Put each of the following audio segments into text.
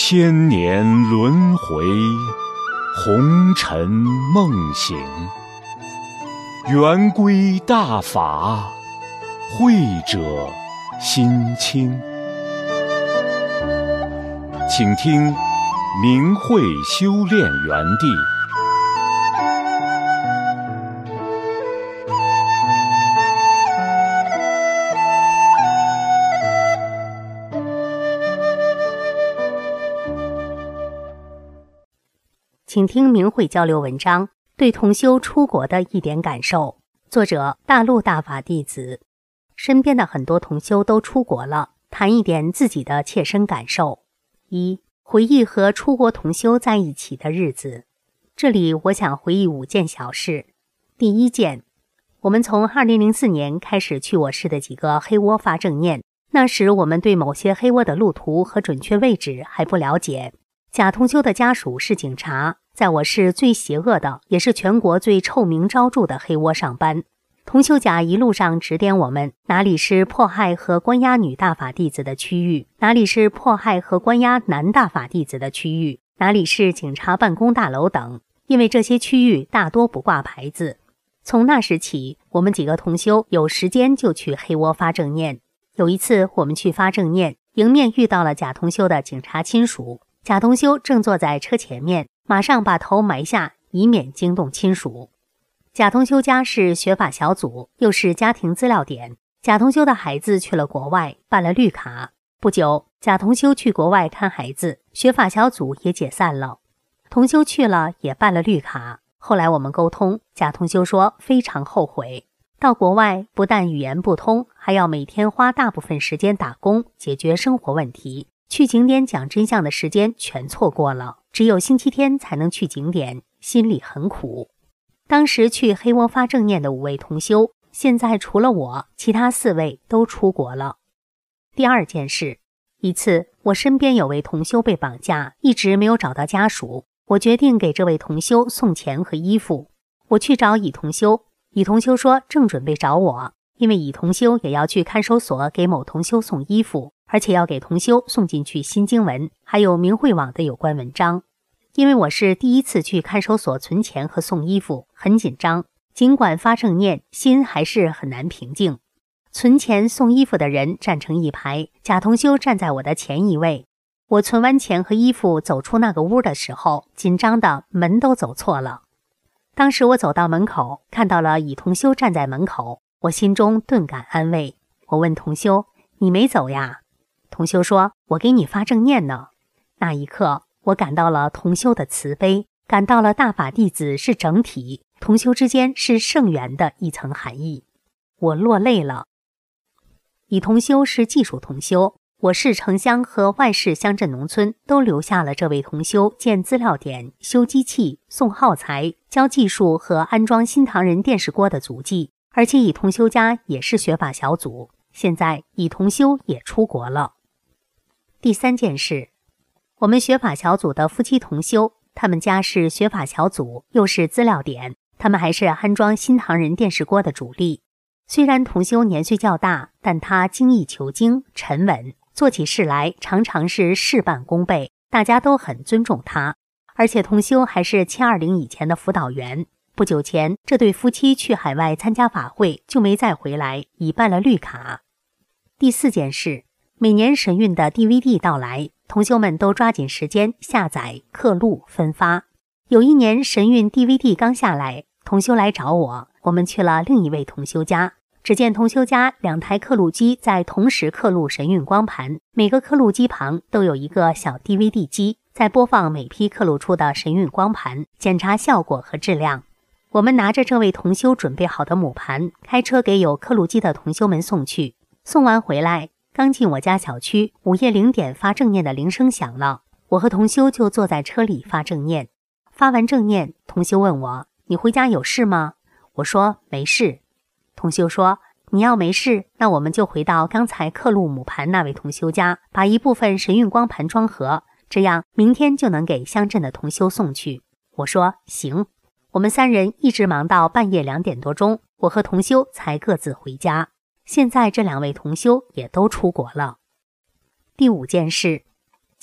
千年轮回，红尘梦醒。圆规大法，慧者心清。请听明慧修炼园地。 请听明慧交流文章，对同修出国的一点感受。作者：大陆大法弟子。身边的很多同修都出国了，谈一点自己的切身感受。一、回忆和出国同修在一起的日子。这里我想回忆5件小事。第一件，我们从2004年开始去我市的几个黑窝发正念，那时我们对某些黑窝的路途和准确位置还不了解。贾同修的家属是警察，在我市最邪恶的，也是全国最臭名昭著的黑窝上班。同修甲一路上指点我们，哪里是迫害和关押女大法弟子的区域，哪里是迫害和关押男大法弟子的区域，哪里是警察办公大楼等，因为这些区域大多不挂牌子。从那时起，我们几个同修有时间就去黑窝发正念。有一次我们去发正念，迎面遇到了贾同修的警察亲属。贾同修正坐在车前面，马上把头埋下，以免惊动亲属。贾同修家是学法小组，又是家庭资料点。贾同修的孩子去了国外，办了绿卡。不久，贾同修去国外看孩子，学法小组也解散了。同修去了，也办了绿卡。后来我们沟通，贾同修说非常后悔。到国外不但语言不通，还要每天花大部分时间打工，解决生活问题。去景点讲真相的时间全错过了，只有星期天才能去景点，心里很苦。当时去黑窝发正念的5位同修，现在除了我，其他4位都出国了。第二件事，一次我身边有位同修被绑架，一直没有找到家属，我决定给这位同修送钱和衣服。我去找乙同修，乙同修说正准备找我，因为乙同修也要去看守所给某同修送衣服，而且要给同修送进去新经文，还有明慧网的有关文章。因为我是第一次去看守所存钱和送衣服，很紧张，尽管发正念，心还是很难平静。存钱送衣服的人站成一排，贾同修站在我的前一位。我存完钱和衣服走出那个屋的时候，紧张的门都走错了。当时我走到门口，看到了乙同修站在门口，我心中顿感安慰。我问同修：“你没走呀？”同修说：“我给你发正念呢。”那一刻，我感到了同修的慈悲，感到了大法弟子是整体，同修之间是圣缘的一层含义。我落泪了。乙同修是技术同修，我市城乡和外市乡镇农村都留下了这位同修建资料点、修机器、送耗材、教技术和安装新唐人电视锅的足迹。而且乙同修家也是学法小组，现在乙同修也出国了。第3件事，我们学法小组的夫妻同修，他们家是学法小组，又是资料点，他们还是安装新唐人电视锅的主力。虽然同修年岁较大，但他精益求精，沉稳，做起事来常常是事半功倍，大家都很尊重他。而且同修还是720以前的辅导员。不久前，这对夫妻去海外参加法会，就没再回来，已办了绿卡。第4件事，每年神韵的 DVD 到来，同修们都抓紧时间下载、刻录、分发。有一年神韵 DVD 刚下来，同修来找我，我们去了另一位同修家。只见同修家2台刻录机在同时刻录神韵光盘，每个刻录机旁都有一个小 DVD 机，在播放每批刻录出的神韵光盘，检查效果和质量。我们拿着这位同修准备好的母盘，开车给有刻录机的同修们送去。送完回来，刚进我家小区，午夜0点发正念的铃声响了，我和同修就坐在车里发正念。发完正念，同修问我：“你回家有事吗？”我说：“没事。”同修说：“你要没事，那我们就回到刚才刻录母盘那位同修家，把一部分神韵光盘装盒，这样明天就能给乡镇的同修送去。”我说：“行。”我们3人一直忙到半夜2点多钟，我和同修才各自回家。现在这2位同修也都出国了。第5件事，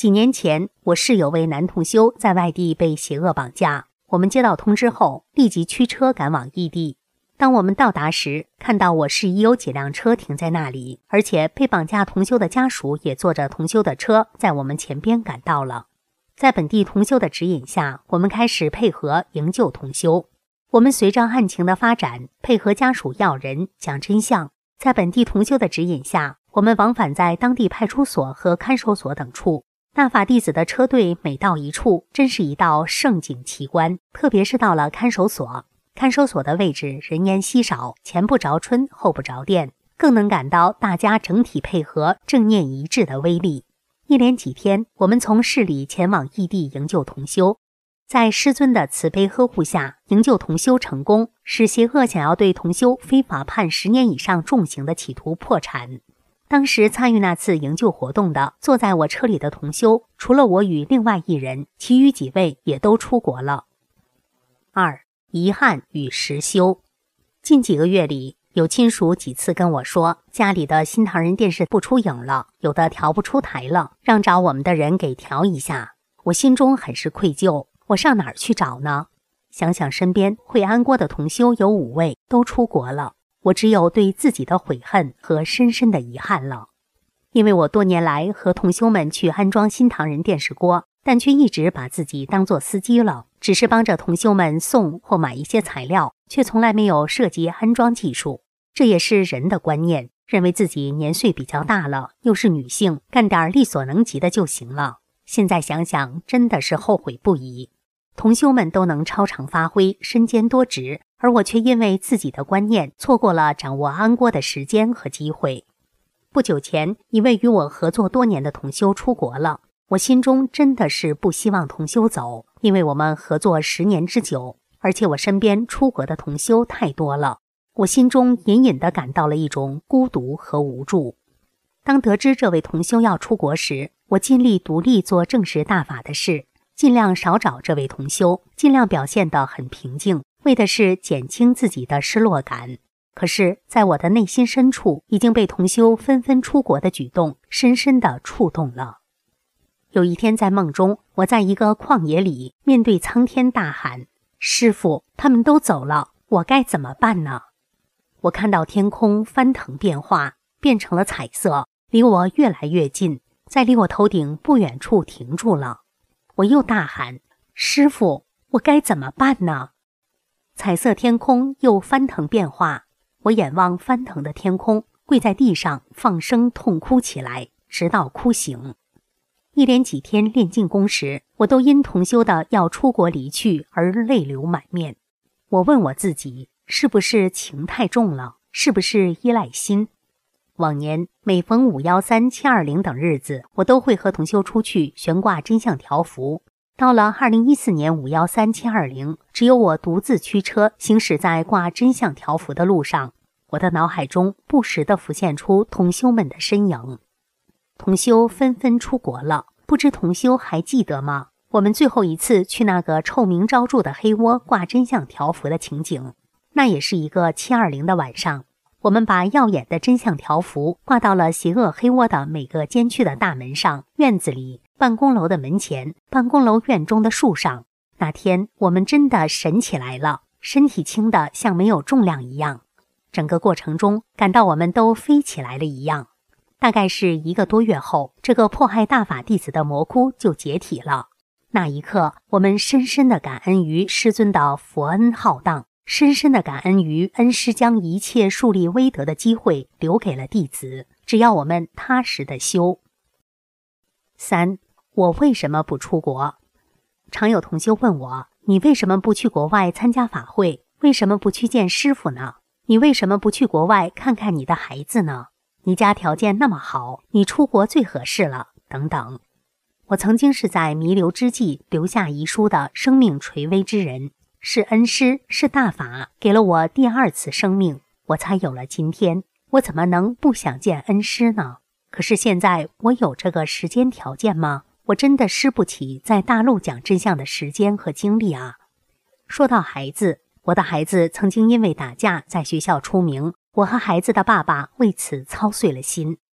几年前，我室友位男同修在外地被邪恶绑架，我们接到通知后，立即驱车赶往异地。当我们到达时，看到我室已有几辆车停在那里，而且被绑架同修的家属也坐着同修的车，在我们前边赶到了。在本地同修的指引下，我们开始配合营救同修。我们随着案情的发展，配合家属要人讲真相。在本地同修的指引下，我们往返在当地派出所和看守所等处。大法弟子的车队每到一处，真是一道盛景奇观。特别是到了看守所，看守所的位置人烟稀少，前不着村后不着店，更能感到大家整体配合、正念一致的威力。一连几天，我们从市里前往异地营救同修。在师尊的慈悲呵护下，营救同修成功，使邪恶想要对同修非法判10年以上重刑的企图破产。当时参与那次营救活动的，坐在我车里的同修，除了我与另外1人，其余几位也都出国了。2. 遗憾与实修。近几个月里，有亲属几次跟我说，家里的新唐人电视不出影了，有的调不出台了，让找我们的人给调一下。我心中很是愧疚，我上哪儿去找呢？想想身边会安锅的同修有5位，都出国了。我只有对自己的悔恨和深深的遗憾了。因为我多年来和同修们去安装新唐人电视锅，但却一直把自己当作司机了，只是帮着同修们送或买一些材料，却从来没有涉及安装技术。这也是人的观念，认为自己年岁比较大了，又是女性，干点力所能及的就行了。现在想想，真的是后悔不已。同修们都能超常发挥，身兼多职，而我却因为自己的观念错过了掌握安锅的时间和机会。不久前，一位与我合作多年的同修出国了，我心中真的是不希望同修走，因为我们合作10年之久，而且我身边出国的同修太多了，我心中隐隐地感到了一种孤独和无助。当得知这位同修要出国时，我尽力独立做正式大法的事，尽量少找这位同修，尽量表现得很平静，为的是减轻自己的失落感。可是在我的内心深处，已经被同修纷纷出国的举动深深地触动了。有一天在梦中，我在一个旷野里，面对苍天大喊，师父，他们都走了，我该怎么办呢？我看到天空翻腾变化，变成了彩色，离我越来越近，在离我头顶不远处停住了。我又大喊，师父，我该怎么办呢？彩色天空又翻腾变化，我眼望翻腾的天空，跪在地上放声痛哭起来，直到哭醒。一连几天练静功时，我都因同修的要出国离去而泪流满面。我问我自己，是不是情太重了？是不是依赖心？往年每逢513、720等日子，我都会和同修出去悬挂真相条幅。到了2014年513、720，只有我独自驱车行驶在挂真相条幅的路上，我的脑海中不时地浮现出同修们的身影。同修纷纷出国了，不知同修还记得吗？我们最后一次去那个臭名昭著的黑窝挂真相条幅的情景，那也是一个720的晚上。我们把耀眼的真相条幅挂到了邪恶黑窝的每个监区的大门上、院子里、办公楼的门前、办公楼院中的树上。那天我们真的神起来了，身体轻得像没有重量一样。整个过程中感到我们都飞起来了一样。大概是1个多月后，这个迫害大法弟子的魔窟就解体了。那一刻，我们深深地感恩于师尊的佛恩浩荡，深深地感恩于恩师将一切树立威德的机会留给了弟子，只要我们踏实地修。3. 我为什么不出国？常有同修问我，你为什么不去国外参加法会？为什么不去见师父呢？你为什么不去国外看看你的孩子呢？你家条件那么好，你出国最合适了，等等。我曾经是在弥留之际留下遗书的生命垂危之人，是恩师，是大法给了我第2次生命，我才有了今天。我怎么能不想见恩师呢？可是现在我有这个时间条件吗？我真的施不起在大陆讲真相的时间和精力啊。说到孩子，我的孩子曾经因为打架在学校出名，我和孩子的爸爸为此操碎了心。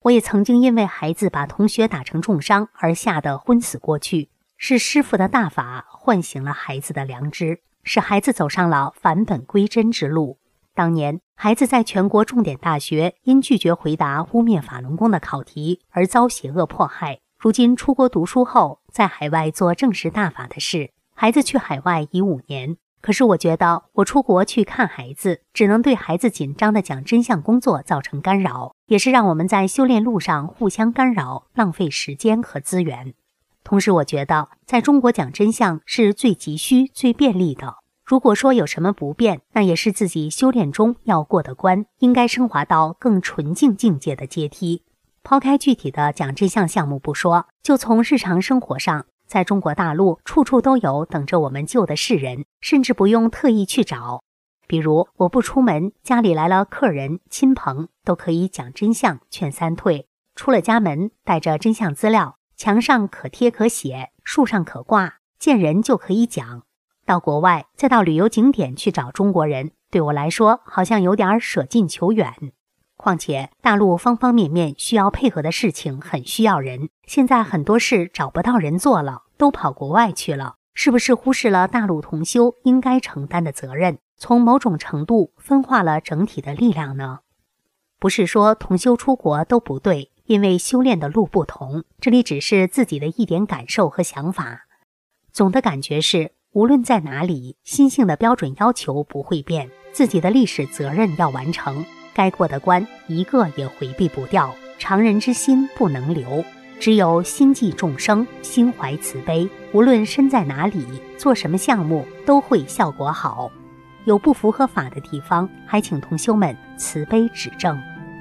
我也曾经因为孩子把同学打成重伤而吓得昏死过去，是师父的大法唤醒了孩子的良知，使孩子走上了返本归真之路。当年孩子在全国重点大学因拒绝回答污蔑法轮功的考题而遭邪恶迫害，如今出国读书后，在海外做正式大法的事。孩子去海外已5年，可是我觉得我出国去看孩子，只能对孩子紧张的讲真相工作造成干扰，也是让我们在修炼路上互相干扰，浪费时间和资源。同时我觉得在中国讲真相是最急需最便利的，如果说有什么不便，那也是自己修炼中要过的关，应该升华到更纯净境界的阶梯。抛开具体的讲真相项目不说，就从日常生活上，在中国大陆处处都有等着我们救的世人，甚至不用特意去找。比如我不出门，家里来了客人亲朋，都可以讲真相劝3退。出了家门，带着真相资料，墙上可贴可写，树上可挂，见人就可以讲。到国外再到旅游景点去找中国人，对我来说好像有点舍近求远。况且大陆方方面面需要配合的事情很需要人，现在很多事找不到人做了，都跑国外去了，是不是忽视了大陆同修应该承担的责任，从某种程度分化了整体的力量呢？不是说同修出国都不对，因为修炼的路不同，这里只是自己的一点感受和想法。总的感觉是，无论在哪里，心性的标准要求不会变，自己的历史责任要完成，该过的关一个也回避不掉，常人之心不能留。只有心系众生，心怀慈悲，无论身在哪里，做什么项目都会效果好。有不符合法的地方，还请同修们慈悲指正。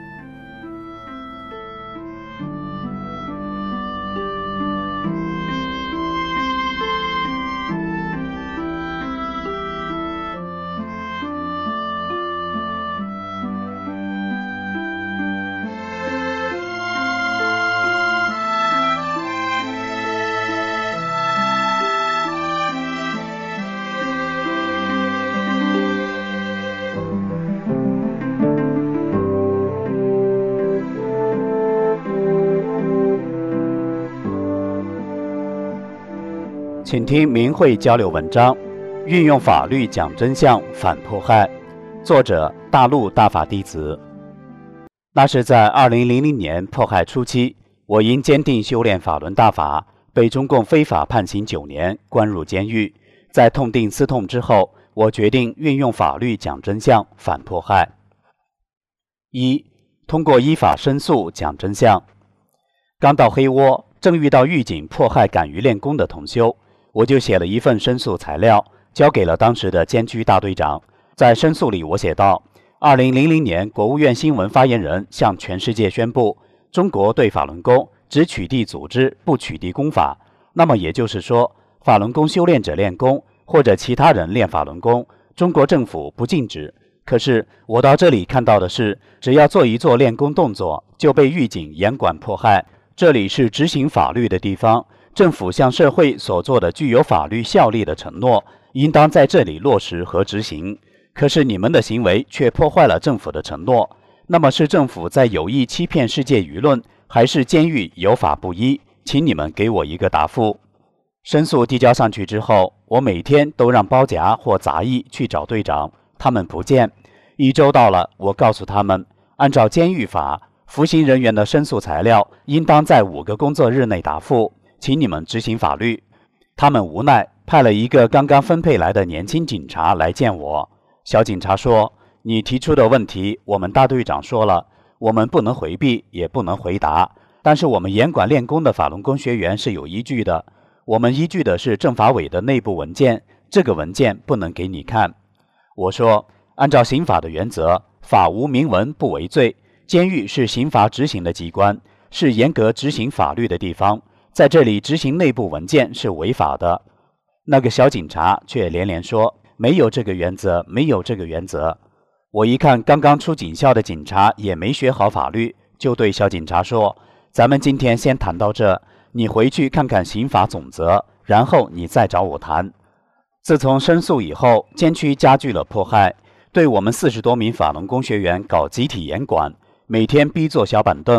请听明慧交流文章，运用法律讲真相，反迫害。作者：大陆大法弟子。那是在2000年迫害初期，我因坚定修炼法轮大法，被中共非法判刑9年，关入监狱。在痛定思痛之后，我决定运用法律讲真相，反迫害。1. 通过依法申诉讲真相。刚到黑窝，正遇到狱警迫害敢于练功的同修，我就写了一份申诉材料，交给了当时的监区大队长。在申诉里我写道，2000年国务院新闻发言人向全世界宣布，中国对法轮功只取缔组织，不取缔功法。那么也就是说，法轮功修炼者练功，或者其他人练法轮功，中国政府不禁止。可是我到这里看到的是，只要做一做练功动作，就被狱警严管迫害。这里是执行法律的地方，政府向社会所做的具有法律效力的承诺，应当在这里落实和执行。可是你们的行为却破坏了政府的承诺，那么是政府在有意欺骗世界舆论，还是监狱有法不依？请你们给我一个答复。申诉递交上去之后，我每天都让包夹或杂役去找队长，他们不见。1周到了，我告诉他们，按照监狱法，服刑人员的申诉材料应当在5个工作日内答复，请你们执行法律。他们无奈，派了一个刚刚分配来的年轻警察来见我。小警察说，你提出的问题我们大队长说了，我们不能回避，也不能回答，但是我们严管练功的法轮功学员是有依据的，我们依据的是政法委的内部文件，这个文件不能给你看。我说，按照刑法的原则，法无明文不为罪，监狱是刑罚执行的机关，是严格执行法律的地方，在这里执行内部文件是违法的。那个小警察却连连说，没有这个原则，没有这个原则。我一看刚刚出警校的警察也没学好法律，就对小警察说，咱们今天先谈到这，你回去看看刑法总则，然后你再找我谈。自从申诉以后，监区加剧了迫害，对我们40多名法轮功学员搞集体严管，每天逼坐小板凳，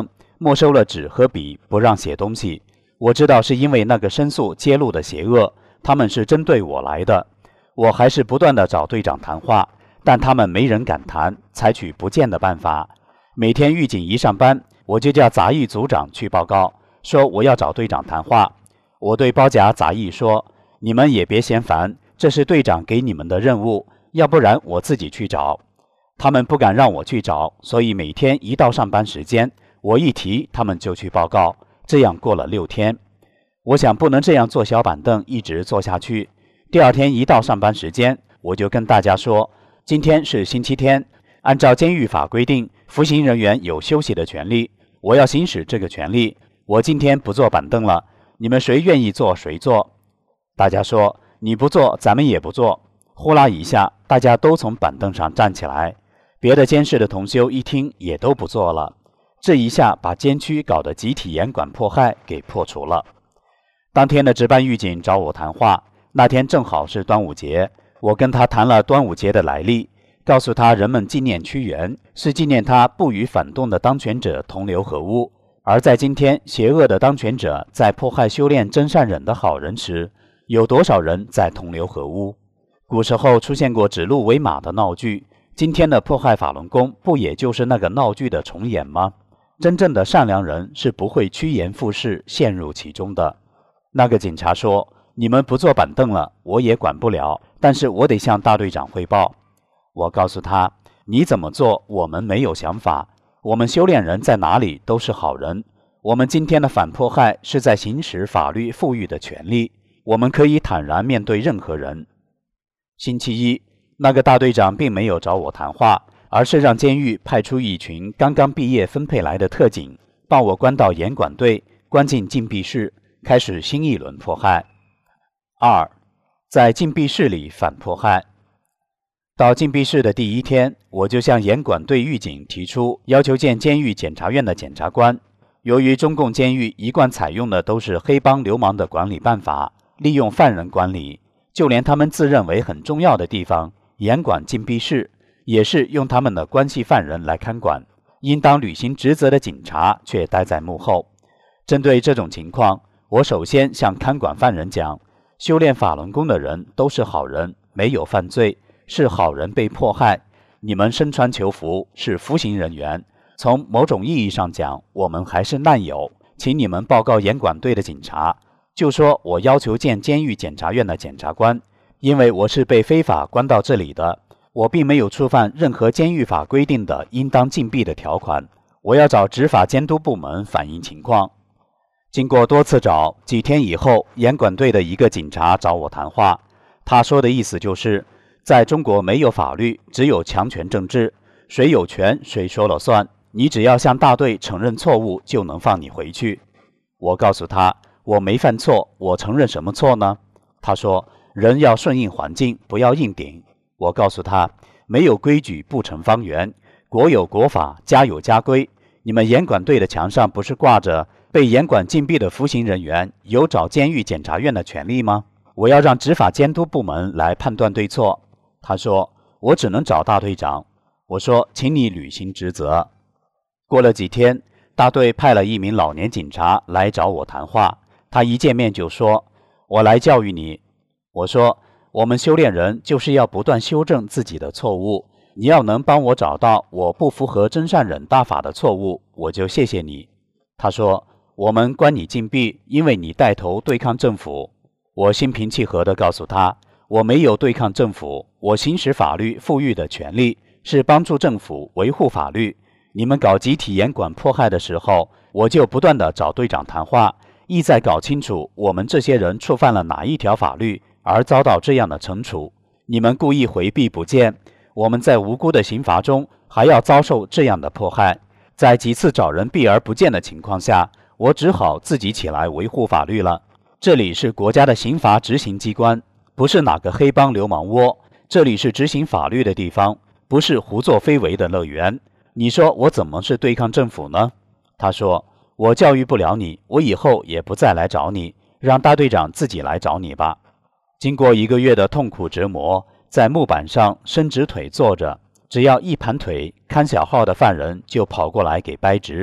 没收了纸和笔，不让写东西。我知道是因为那个申诉揭露的邪恶，他们是针对我来的。我还是不断地找队长谈话，但他们没人敢谈，采取不见的办法。每天狱警一上班，我就叫杂役组长去报告，说我要找队长谈话。我对包夹杂役说，你们也别嫌烦，这是队长给你们的任务，要不然我自己去找。他们不敢让我去找，所以每天一到上班时间，我一提他们就去报告。这样过了6天，我想不能这样坐小板凳一直坐下去。第2天一到上班时间，我就跟大家说，今天是星期天，按照监狱法规定，服刑人员有休息的权利，我要行使这个权利。我今天不坐板凳了，你们谁愿意坐谁坐。大家说，你不坐咱们也不坐。呼啦一下，大家都从板凳上站起来。别的监室的同修一听也都不坐了。这一下把监区搞得集体严管迫害给破除了。当天的值班狱警找我谈话，那天正好是端午节，我跟他谈了端午节的来历，告诉他人们纪念屈原是纪念他不与反动的当权者同流合污，而在今天邪恶的当权者在迫害修炼真善忍的好人时，有多少人在同流合污。古时候出现过指鹿为马的闹剧，今天的迫害法轮功不也就是那个闹剧的重演吗？真正的善良人是不会趋炎附势陷入其中的。那个警察说，你们不坐板凳了，我也管不了，但是我得向大队长汇报。我告诉他，你怎么做我们没有想法，我们修炼人在哪里都是好人，我们今天的反迫害是在行使法律赋予的权利，我们可以坦然面对任何人。星期一，那个大队长并没有找我谈话，而是让监狱派出一群刚刚毕业分配来的特警，把我关到严管队，关进禁闭室，开始新一轮迫害。2. 在禁闭室里反迫害。到禁闭室的第1天，我就向严管队狱警提出要求见监狱检察院的检察官。由于中共监狱一贯采用的都是黑帮流氓的管理办法，利用犯人管理，就连他们自认为很重要的地方，严管禁闭室，也是用他们的关系犯人来看管，应当履行职责的警察却待在幕后。针对这种情况，我首先向看管犯人讲，修炼法轮功的人都是好人，没有犯罪，是好人被迫害，你们身穿囚服是服刑人员，从某种意义上讲，我们还是难友，请你们报告严管队的警察，就说我要求见监狱检察院的检察官，因为我是被非法关到这里的，我并没有触犯任何监狱法规定的应当禁闭的条款，我要找执法监督部门反映情况。经过多次找，几天以后，严管队的一个警察找我谈话，他说的意思就是，在中国没有法律，只有强权政治，谁有权谁说了算，你只要向大队承认错误就能放你回去。我告诉他，我没犯错，我承认什么错呢？他说，人要顺应环境，不要硬顶。我告诉他，没有规矩不成方圆，国有国法，家有家规，你们严管队的墙上不是挂着被严管禁闭的服刑人员有找监狱检察院的权利吗？我要让执法监督部门来判断对错。他说，我只能找大队长。我说，请你履行职责。过了几天，大队派了一名老年警察来找我谈话，他一见面就说，我来教育你。我说，我们修炼人就是要不断修正自己的错误，你要能帮我找到我不符合真善忍大法的错误，我就谢谢你。他说，我们关你禁闭，因为你带头对抗政府。我心平气和地告诉他，我没有对抗政府，我行使法律赋予的权利是帮助政府维护法律。你们搞集体严管迫害的时候，我就不断地找队长谈话，意在搞清楚我们这些人触犯了哪一条法律而遭到这样的惩处。你们故意回避不见，我们在无辜的刑罚中还要遭受这样的迫害。在几次找人避而不见的情况下，我只好自己起来维护法律了。这里是国家的刑罚执行机关，不是哪个黑帮流氓窝，这里是执行法律的地方，不是胡作非为的乐园。你说我怎么是对抗政府呢？他说，我教育不了你，我以后也不再来找你，让大队长自己来找你吧。经过1个月的痛苦折磨，在木板上伸直腿坐着，只要一盘腿，看小号的犯人就跑过来给掰直。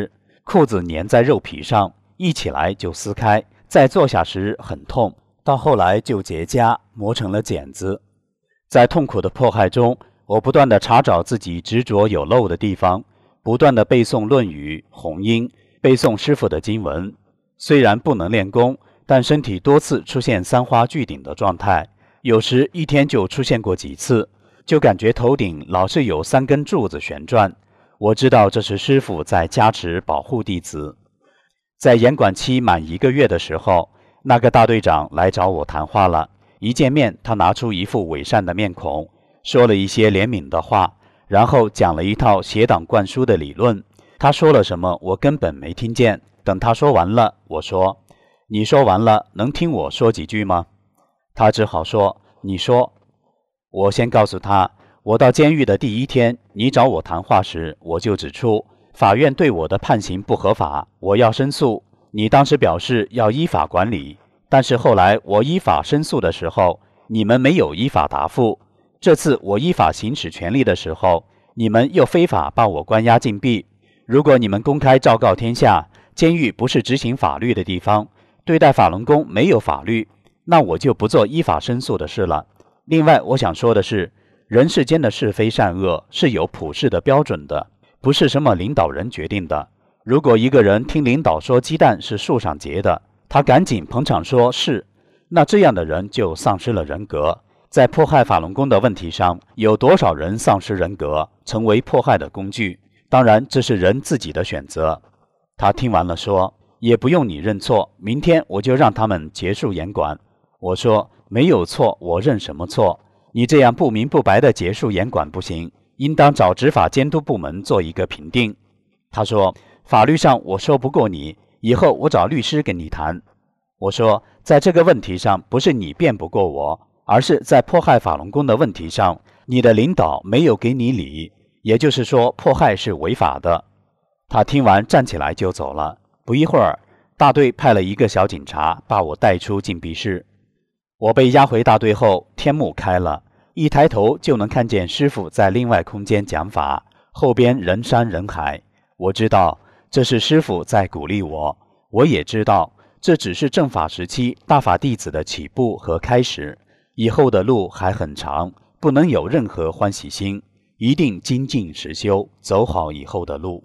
裤子粘在肉皮上，一起来就撕开，再坐下时很痛，到后来就结痂，磨成了茧子。在痛苦的迫害中，我不断地查找自己执着有漏的地方，不断地背诵《论语》《红音》，背诵师父的经文。虽然不能练功，但身体多次出现三花聚顶的状态，有时一天就出现过几次，就感觉头顶老是有3根柱子旋转。我知道这是师父在加持保护弟子。在严管期满1个月的时候，那个大队长来找我谈话了。一见面，他拿出一副伪善的面孔，说了一些怜悯的话，然后讲了一套邪党灌输的理论。他说了什么，我根本没听见。等他说完了，我说：“你说完了，能听我说几句吗？”他只好说：“你说。”我先告诉他，我到监狱的第1天，你找我谈话时，我就指出法院对我的判刑不合法，我要申诉。你当时表示要依法管理，但是后来我依法申诉的时候，你们没有依法答复。这次我依法行使权利的时候，你们又非法把我关押禁闭。如果你们公开昭告天下，监狱不是执行法律的地方，对待法轮功没有法律，那我就不做依法申诉的事了。另外，我想说的是，人世间的是非善恶是有普世的标准的，不是什么领导人决定的。如果一个人听领导说鸡蛋是树上结的，他赶紧捧场说是，那这样的人就丧失了人格。在迫害法轮功的问题上，有多少人丧失人格，成为迫害的工具？当然，这是人自己的选择。他听完了说，也不用你认错，明天我就让他们结束严管。我说，没有错，我认什么错？你这样不明不白的结束严管不行，应当找执法监督部门做一个评定。他说，法律上我说不过你，以后我找律师跟你谈。我说，在这个问题上，不是你辩不过我，而是在迫害法轮功的问题上，你的领导没有给你理，也就是说，迫害是违法的。他听完站起来就走了。不一会儿，大队派了一个小警察把我带出禁闭室。我被押回大队后，天幕开了，一抬头就能看见师父在另外空间讲法，后边人山人海。我知道这是师父在鼓励我，我也知道这只是正法时期大法弟子的起步和开始，以后的路还很长，不能有任何欢喜心，一定精进实修，走好以后的路。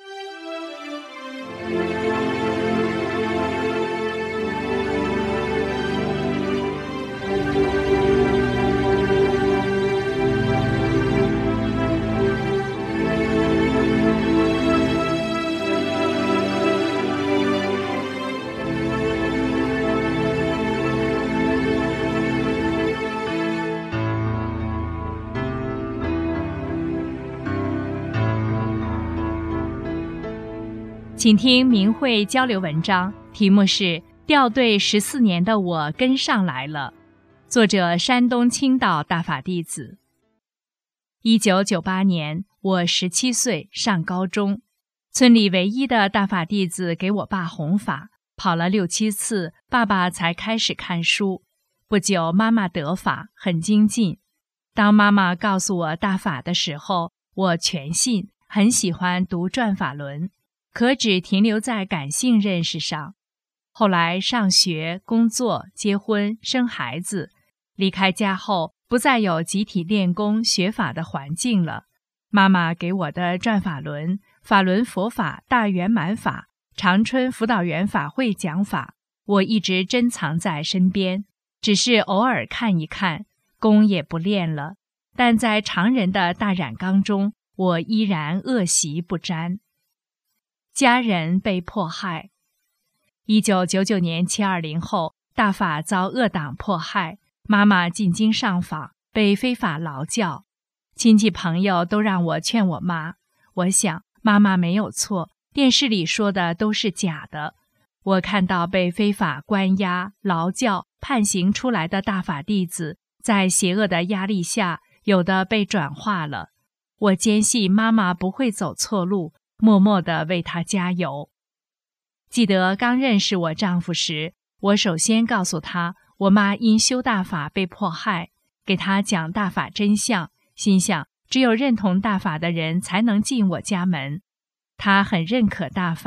请听明慧交流文章，题目是掉队14年的我跟上来了，作者山东青岛大法弟子。1998年，我17岁，上高中，村里唯一的大法弟子给我爸弘法，跑了6、7次，爸爸才开始看书。不久，妈妈得法，很精进。当妈妈告诉我大法的时候，我全信，很喜欢读转法轮。可只停留在感性认识上。后来上学、工作、结婚、生孩子，离开家后，不再有集体练功学法的环境了。妈妈给我的转法轮、法轮佛法大圆满法、长春辅导员法会讲法，我一直珍藏在身边，只是偶尔看一看，功也不练了。但在常人的大染缸中，我依然恶习不沾。家人被迫害。1999年720后，大法遭恶党迫害，妈妈进京上访，被非法劳教。亲戚朋友都让我劝我妈，我想妈妈没有错，电视里说的都是假的。我看到被非法关押、劳教、判刑出来的大法弟子，在邪恶的压力下，有的被转化了。我坚信妈妈不会走错路，默默地为他加油。记得刚认识我丈夫时，我首先告诉他，我妈因修大法被迫害，给他讲大法真相，心想只有认同大法的人才能进我家门。他很认可大法，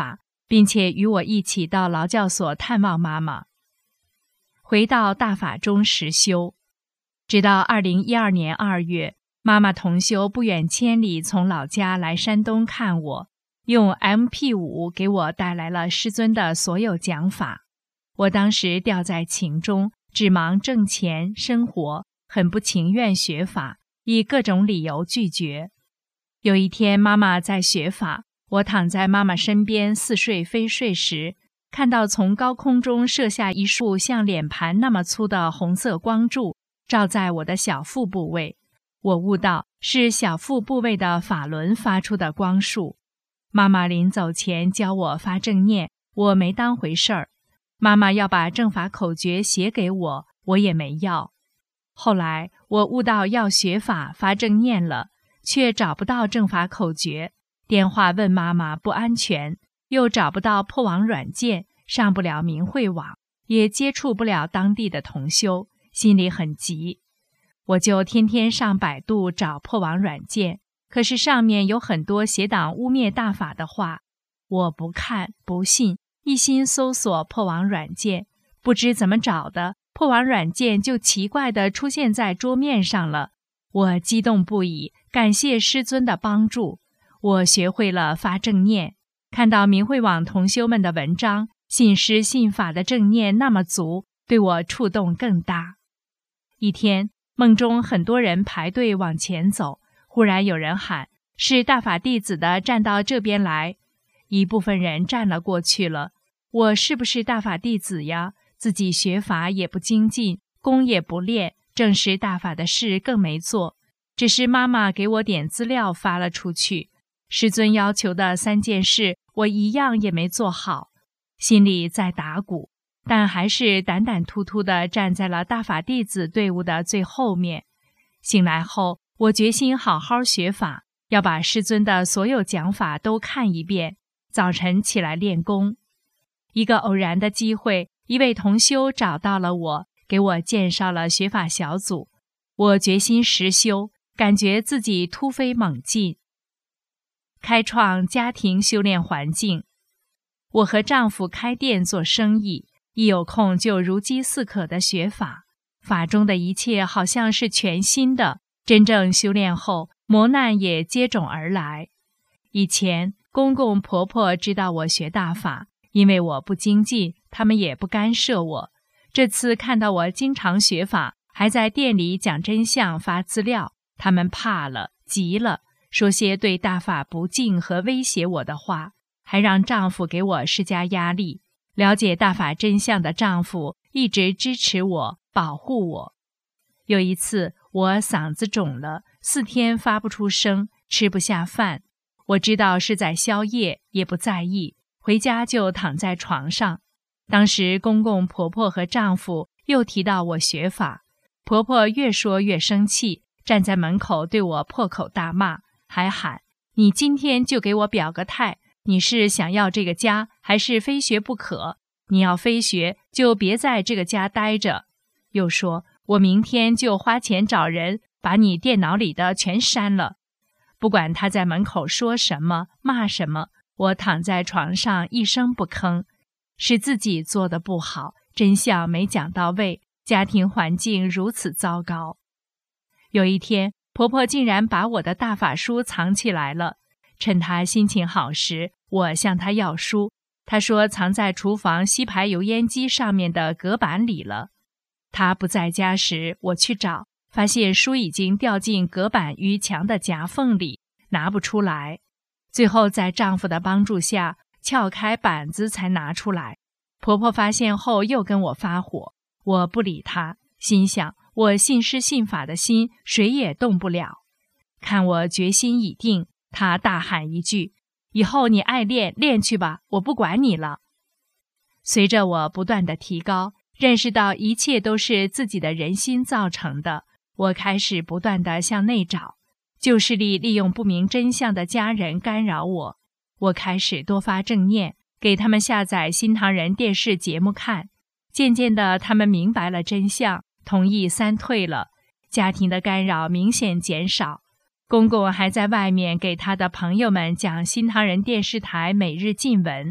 并且与我一起到劳教所探望妈妈。回到大法中实修，直到2012年2月，妈妈同修不远千里从老家来山东看我，用 MP5 给我带来了师尊的所有讲法。我当时掉在情中，只忙挣钱生活，很不情愿学法，以各种理由拒绝。有一天妈妈在学法，我躺在妈妈身边似睡非睡时，看到从高空中射下一束像脸盘那么粗的红色光柱，照在我的小腹部位。我悟到是小腹部位的法轮发出的光束。妈妈临走前教我发正念，我没当回事儿。妈妈要把正法口诀写给我，我也没要。后来我悟到要学法发正念了，却找不到正法口诀，电话问妈妈不安全，又找不到破网软件，上不了明慧网，也接触不了当地的同修，心里很急。我就天天上百度找破网软件，可是上面有很多邪党污蔑大法的话，我不看不信，一心搜索破网软件，不知怎么找的，破网软件就奇怪地出现在桌面上了。我激动不已，感谢师尊的帮助。我学会了发正念，看到明慧网同修们的文章，信师信法的正念那么足，对我触动更大。一天，梦中很多人排队往前走，忽然有人喊，是大法弟子的，站到这边来。一部分人站了过去了。我是不是大法弟子呀？自己学法也不精进，功也不练，证实大法的事更没做，只是妈妈给我点资料发了出去，师尊要求的3件事我一样也没做好，心里在打鼓，但还是胆胆突突地站在了大法弟子队伍的最后面。醒来后，我决心好好学法，要把师尊的所有讲法都看一遍，早晨起来练功。一个偶然的机会，一位同修找到了我，给我介绍了学法小组。我决心实修，感觉自己突飞猛进。开创家庭修炼环境。我和丈夫开店做生意，一有空就如饥似渴地学法。法中的一切好像是全新的，真正修炼后，磨难也接踵而来。以前公公婆婆知道我学大法，因为我不精进，他们也不干涉我。这次看到我经常学法，还在店里讲真相发资料，他们怕了，急了，说些对大法不敬和威胁我的话，还让丈夫给我施加压力。了解大法真相的丈夫一直支持我，保护我。有一次我嗓子肿了，4天发不出声，吃不下饭，我知道是在宵夜，也不在意，回家就躺在床上。当时公公婆婆和丈夫又提到我学法，婆婆越说越生气，站在门口对我破口大骂，还喊，你今天就给我表个态，你是想要这个家，还是非学不可？你要非学，就别在这个家待着。又说，我明天就花钱找人，把你电脑里的全删了。不管他在门口说什么，骂什么，我躺在床上一声不吭，是自己做的不好，真相没讲到位，家庭环境如此糟糕。有一天，婆婆竟然把我的大法书藏起来了。趁她心情好时，我向她要书，她说藏在厨房吸排油烟机上面的隔板里了。她不在家时，我去找，发现书已经掉进隔板与墙的夹缝里，拿不出来。最后在丈夫的帮助下，撬开板子才拿出来。婆婆发现后又跟我发火，我不理她，心想我信师信法的心谁也动不了。看我决心已定，她大喊一句，以后你爱练练去吧，我不管你了。随着我不断的提高，认识到一切都是自己的人心造成的，我开始不断地向内找。旧势力利用不明真相的家人干扰我，我开始多发正念，给他们下载新唐人电视节目看。渐渐的，他们明白了真相，同意3退了，家庭的干扰明显减少。公公还在外面给他的朋友们讲新唐人电视台每日禁文，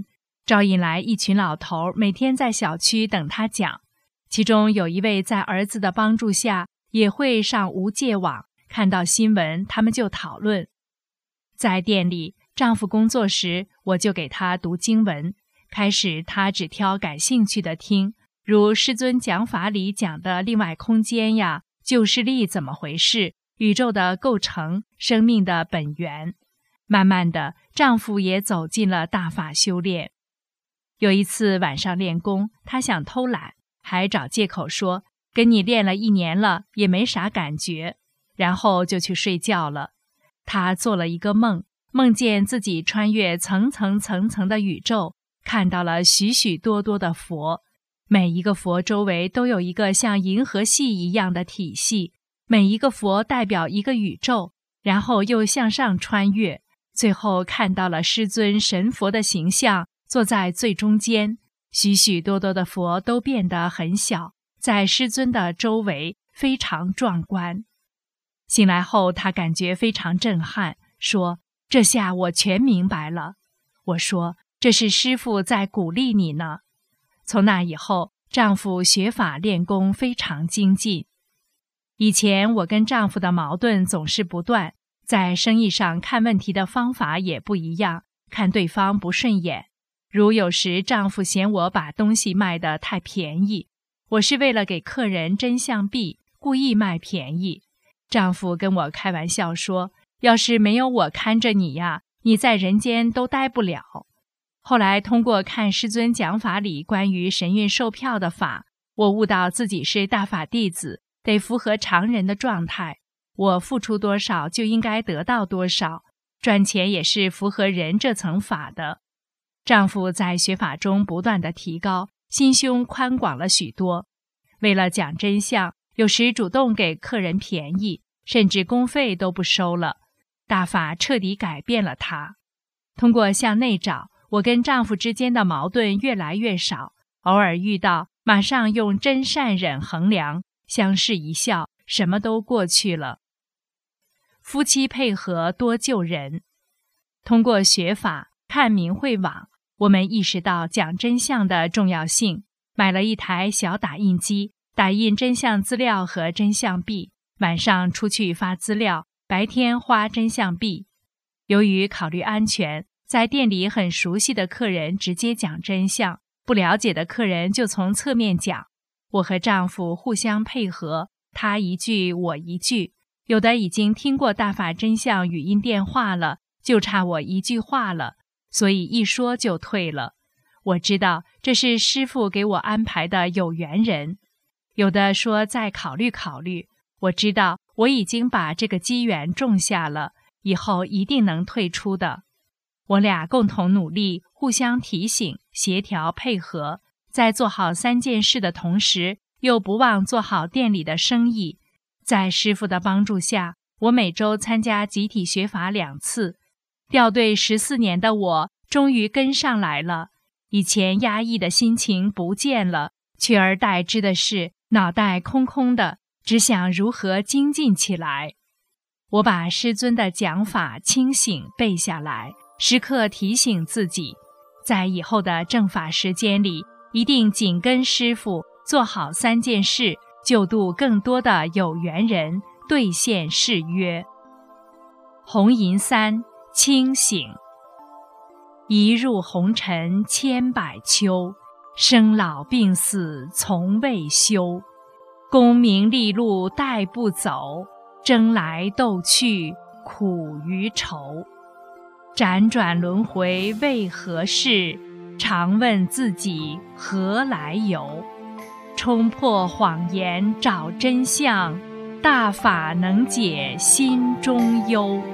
招引来一群老头，每天在小区等他讲。其中有一位在儿子的帮助下也会上无界网，看到新闻他们就讨论。在店里，丈夫工作时，我就给他读经文。开始他只挑感兴趣的听，如师尊讲法里讲的另外空间呀、救世力怎么回事、宇宙的构成、生命的本源。慢慢的，丈夫也走进了大法修炼。有一次晚上练功，他想偷懒，还找借口说跟你练了1年了，也没啥感觉，然后就去睡觉了。他做了一个梦，梦见自己穿越层层的宇宙，看到了许许多多的佛，每一个佛周围都有一个像银河系一样的体系，每一个佛代表一个宇宙，然后又向上穿越，最后看到了师尊神佛的形象坐在最中间，许许多多的佛都变得很小，在师尊的周围非常壮观。醒来后他感觉非常震撼，说这下我全明白了。我说这是师父在鼓励你呢。从那以后，丈夫学法练功非常精进。以前我跟丈夫的矛盾总是不断，在生意上看问题的方法也不一样，看对方不顺眼。如有时丈夫嫌我把东西卖得太便宜，我是为了给客人真相币，故意卖便宜。丈夫跟我开玩笑说，要是没有我看着你呀，你在人间都待不了。后来通过看师尊讲法里关于神韵售票的法，我悟到自己是大法弟子，得符合常人的状态，我付出多少就应该得到多少，赚钱也是符合人这层法的。丈夫在学法中不断的提高，心胸宽广了许多。为了讲真相，有时主动给客人便宜，甚至工费都不收了。大法彻底改变了他。通过向内找，我跟丈夫之间的矛盾越来越少，偶尔遇到，马上用真善忍衡量，相视一笑，什么都过去了。夫妻配合多救人。通过学法，看明慧网，我们意识到讲真相的重要性，买了一台小打印机，打印真相资料和真相币，晚上出去发资料，白天花真相币。由于考虑安全，在店里很熟悉的客人直接讲真相，不了解的客人就从侧面讲。我和丈夫互相配合，他一句我一句，有的已经听过大法真相语音电话了，就差我一句话了，所以一说就退了。我知道这是师父给我安排的有缘人。有的说再考虑考虑，我知道我已经把这个机缘种下了，以后一定能退出的。我俩共同努力，互相提醒，协调配合，在做好3件事的同时，又不忘做好店里的生意。在师父的帮助下，我每周参加集体学法2次，掉队14年的我终于跟上来了。以前压抑的心情不见了，取而代之的是脑袋空空的，只想如何精进起来。我把师尊的讲法清醒背下来，时刻提醒自己，在以后的正法时间里，一定紧跟师父，做好3件事，救度更多的有缘人，兑现誓约。红银3，清醒。一入红尘千百秋，生老病死从未休。功名利禄带不走，争来斗去苦与愁。辗转轮回为何事？常问自己何来由？冲破谎言找真相，大法能解心中忧。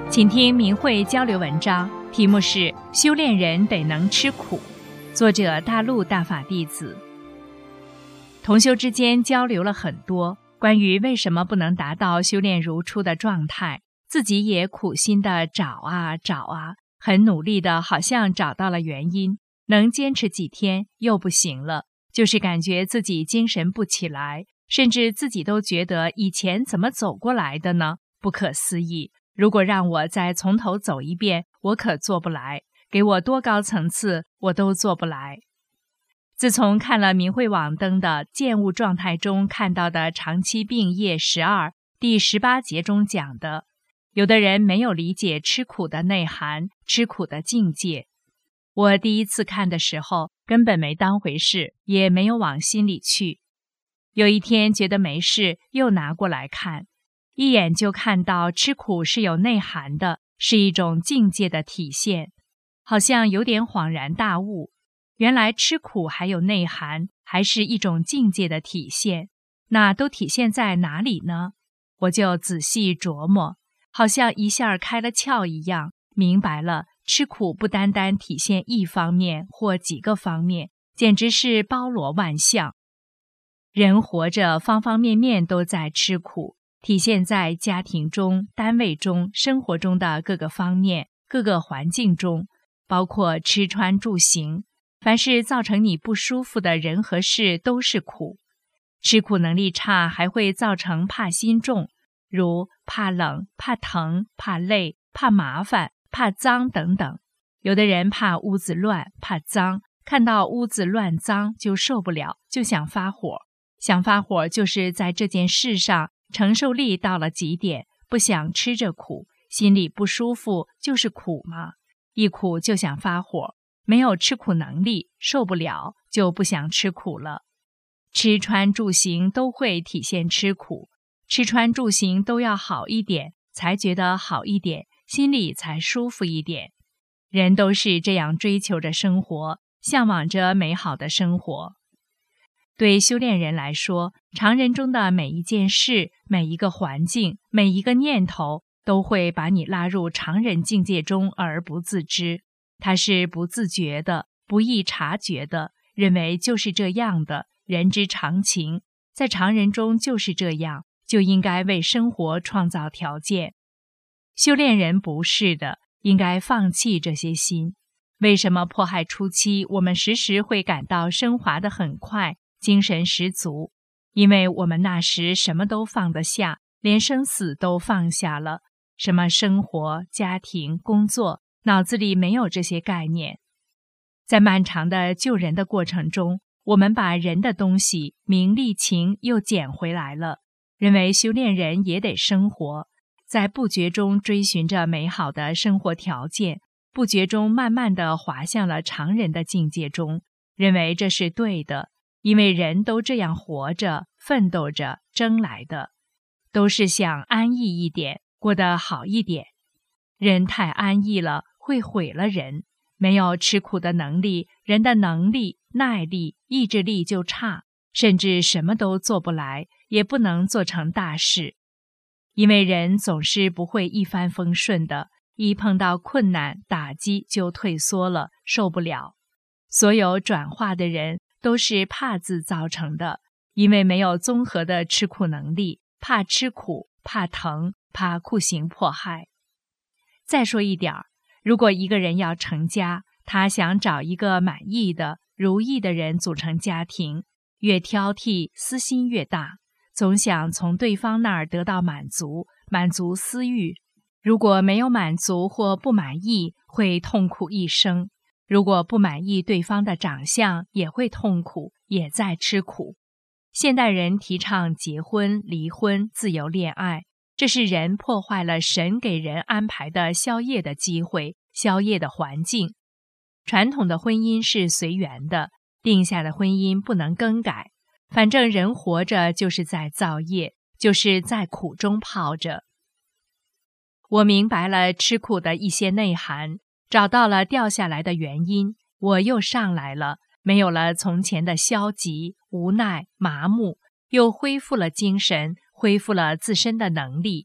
请听明慧交流文章，题目是《修炼人得能吃苦》，作者大陆大法弟子。同修之间交流了很多，关于为什么不能达到修炼如初的状态，自己也苦心的找啊，很努力的，好像找到了原因，能坚持几天又不行了，就是感觉自己精神不起来，甚至自己都觉得以前怎么走过来的呢？不可思议。如果让我再从头走一遍，我可做不来，给我多高层次我都做不来。自从看了明慧网登的见物状态中看到的长期病业12第18节中讲的，有的人没有理解吃苦的内涵，吃苦的境界。我第一次看的时候根本没当回事，也没有往心里去。有一天觉得没事，又拿过来看，一眼就看到吃苦是有内涵的，是一种境界的体现，好像有点恍然大悟，原来吃苦还有内涵，还是一种境界的体现。那都体现在哪里呢？我就仔细琢磨，好像一下开了窍一样，明白了吃苦不单单体现一方面或几个方面，简直是包罗万象。人活着方方面面都在吃苦，体现在家庭中、单位中、生活中的各个方面、各个环境中，包括吃穿住行，凡是造成你不舒服的人和事都是苦。吃苦能力差还会造成怕心重，如怕冷、怕疼、怕累、怕麻烦、怕脏等等。有的人怕屋子乱、怕脏，看到屋子乱脏就受不了，就想发火。想发火就是在这件事上承受力到了极点，不想吃这苦，心里不舒服就是苦嘛，一苦就想发火，没有吃苦能力，受不了就不想吃苦了。吃穿住行都会体现吃苦，吃穿住行都要好一点，才觉得好一点，心里才舒服一点。人都是这样追求着生活，向往着美好的生活。对修炼人来说，常人中的每一件事、每一个环境、每一个念头，都会把你拉入常人境界中而不自知。它是不自觉的、不易察觉的，认为就是这样的，人之常情，在常人中就是这样，就应该为生活创造条件。修炼人不是的，应该放弃这些心。为什么迫害初期，我们时时会感到升华得很快，精神十足？因为我们那时什么都放得下，连生死都放下了，什么生活、家庭、工作，脑子里没有这些概念。在漫长的救人的过程中，我们把人的东西、名利情又捡回来了，认为修炼人也得生活，在不觉中追寻着美好的生活条件，不觉中慢慢地滑向了常人的境界中，认为这是对的，因为人都这样活着、奋斗着、争来的，都是想安逸一点，过得好一点。人太安逸了，会毁了人。没有吃苦的能力，人的能力、耐力、意志力就差，甚至什么都做不来，也不能做成大事。因为人总是不会一帆风顺的，一碰到困难、打击就退缩了，受不了。所有转化的人都是怕字造成的，因为没有综合的吃苦能力，怕吃苦，怕疼，怕酷刑迫害。再说一点，如果一个人要成家，他想找一个满意的、如意的人组成家庭，越挑剔，私心越大，总想从对方那儿得到满足，满足私欲。如果没有满足或不满意，会痛苦一生。如果不满意对方的长相，也会痛苦，也在吃苦。现代人提倡结婚、离婚、自由恋爱，这是人破坏了神给人安排的宵夜的机会、宵夜的环境。传统的婚姻是随缘的，定下的婚姻不能更改。反正人活着就是在造业，就是在苦中泡着。我明白了吃苦的一些内涵，找到了掉下来的原因，我又上来了，没有了从前的消极、无奈、麻木，又恢复了精神，恢复了自身的能力。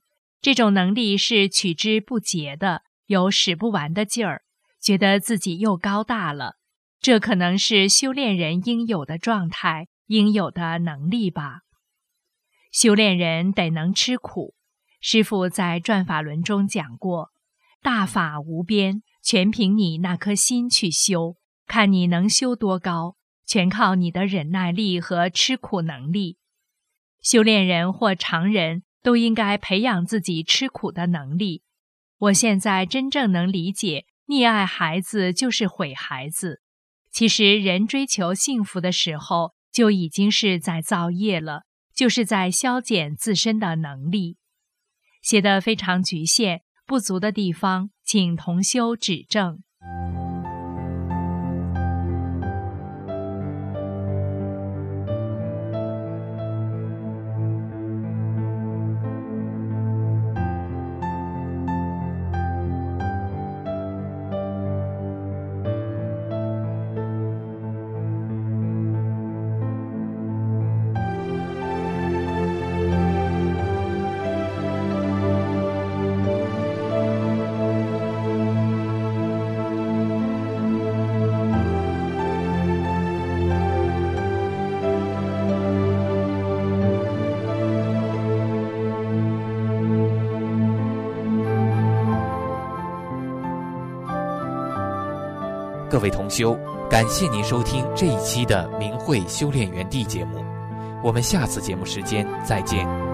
这种能力是取之不竭的，有使不完的劲儿，觉得自己又高大了。这可能是修炼人应有的状态，应有的能力吧。修炼人得能吃苦。师父在转法轮中讲过，大法无边，全凭你那颗心去修，看你能修多高，全靠你的忍耐力和吃苦能力。修炼人或常人都应该培养自己吃苦的能力。我现在真正能理解，溺爱孩子就是毁孩子。其实人追求幸福的时候，就已经是在造业了，就是在消减自身的能力。写得非常局限，不足的地方，请同修指正。 各位同修，感谢您收听这一期的明慧修炼园地节目，我们下次节目时间再见。